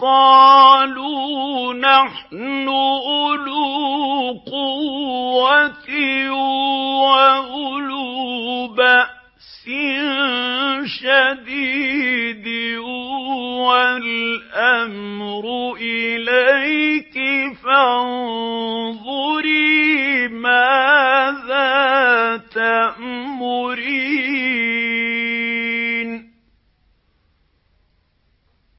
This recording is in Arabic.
قَالُوا نَحْنُ أُولُو قُوَّةٍ وَأُولُو بَأْسٍ شَدِيدٍ وَالْأَمْرُ إِلَيْكِ